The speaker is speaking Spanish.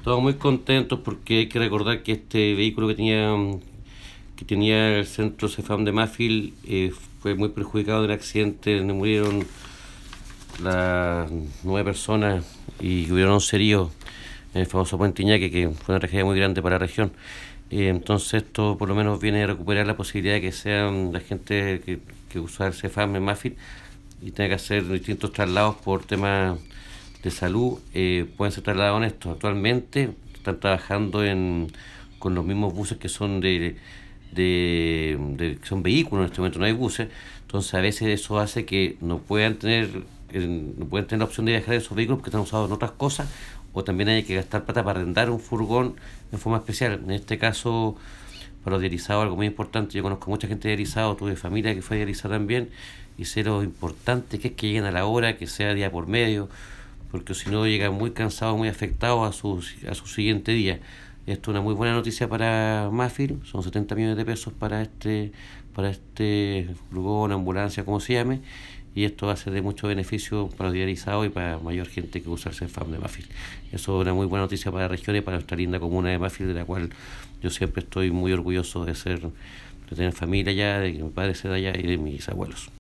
Todos muy contentos porque hay que recordar que este vehículo que tenía el centro Cefam de Mafil fue muy perjudicado en el accidente donde murieron las 9 personas y hubieron 11 heridos en el famoso Puente Iñaki, que fue una tragedia muy grande para la región. Entonces esto por lo menos viene a recuperar la posibilidad de que sean la gente que usa el Cefam en Mafil y tenga que hacer distintos traslados por temas de salud, pueden ser trasladados en esto. Actualmente están trabajando con los mismos buses que son que son vehículos, en este momento no hay buses, entonces a veces eso hace que no pueden tener la opción de viajar en esos vehículos porque están usados en otras cosas, o también hay que gastar plata para arrendar un furgón de forma especial. En este caso, para los dializados, algo muy importante. Yo conozco mucha gente dializada, tuve familia que fue dializada también, y sé lo importante que es que lleguen a la hora, que sea día por medio, porque si no llegan muy cansados, muy afectados a su siguiente día. Esto es una muy buena noticia para Mafil, son 70 millones de pesos para este furgón, ambulancia, como se llame, y esto va a ser de mucho beneficio para los diarizados y para mayor gente que usa el CEFAM de Mafil. Eso es una muy buena noticia para la región y para nuestra linda comuna de Mafil, de la cual yo siempre estoy muy orgulloso de tener familia allá, de que mi padre sea de allá y de mis abuelos.